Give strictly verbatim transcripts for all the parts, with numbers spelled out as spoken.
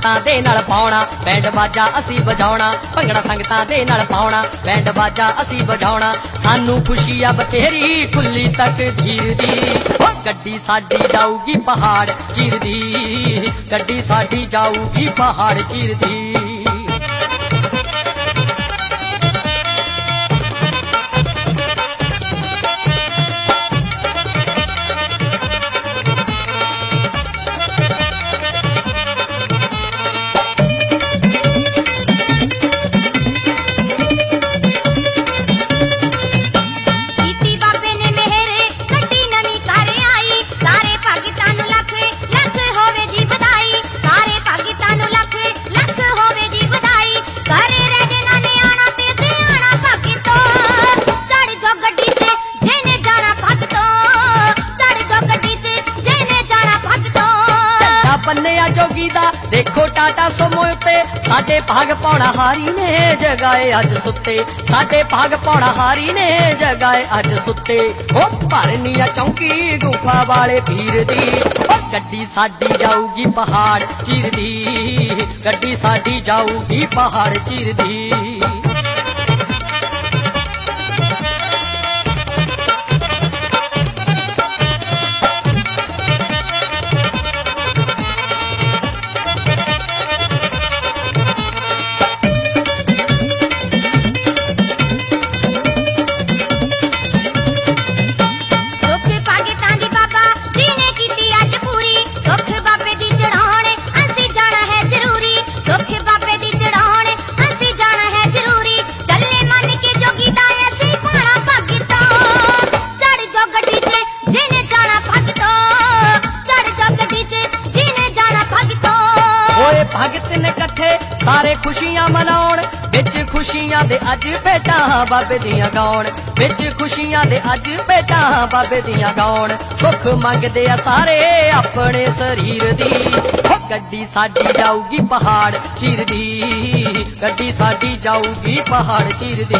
संगतां दे नाल पाउणा बैंड बाजा असी बजाउणा भंगड़ा संगतां दे नाल पाउणा बैंड बाजा असी बजाउणा सानू खुशी आ बतेरी खुली तकदीर दी ओ गड्डी साडी जाऊगी पहाड़ चीर दी गड्डी साडी जाऊगी पहाड़ चीर दी जोगी दा देखो टाटा सुमो उत्ते साडे भाग पौड़ा हारी ने जगाए अज सुत्ते साडे भाग पौड़ा हारी ने जगाए अज सुत्ते ओ भरनिया चौंकी गुफा वाले पीर दी ओ गड्डी साडी जाऊगी पहाड़ चीर दी गड्डी साडी जाऊगी पहाड़ चीर दी भगत ने कट्ठे सारे खुशियां मनाउण बिच खुशियां दे अज बेटा बाबे दियां गाउण बिच खुशियां दे अज बेटा बाबे दियां गाउण सुख मंगदे आ सारे अपने शरीर दी ओ गड्डी साडी जाऊगी पहाड़ चीर दी गड्डी साडी जाऊगी पहाड़ चीर दी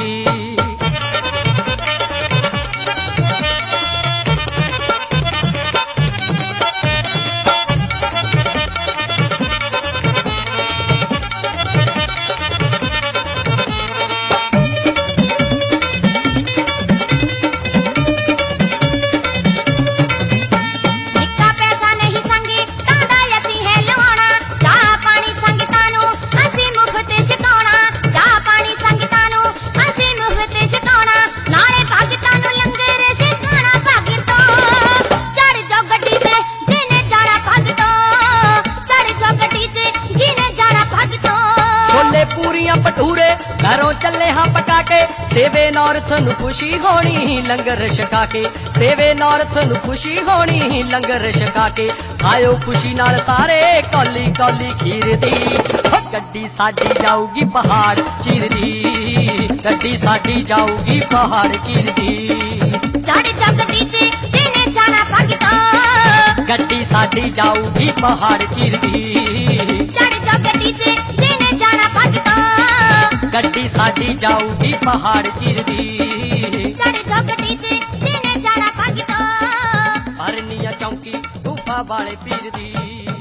भटूरे घरों चले हाँ पका के सेवे नौरथ नु खुशी होनी लंगर छका के सेवे नौरथ नु खुशी होनी लंगर छका के खाओ खुशी नाल सारे कौली कौली खीर दी ओ गड्डी साडी जाऊगी पहाड़ चीर दी गड्डी साडी जाऊगी पहाड़ चीर दी गड्डी साडी जाऊगी पहाड़ चीर दी गड्डी साडी जाऊगी पहाड़ चीर दी भरनिया चौंकी गुफा वाले पीर दी।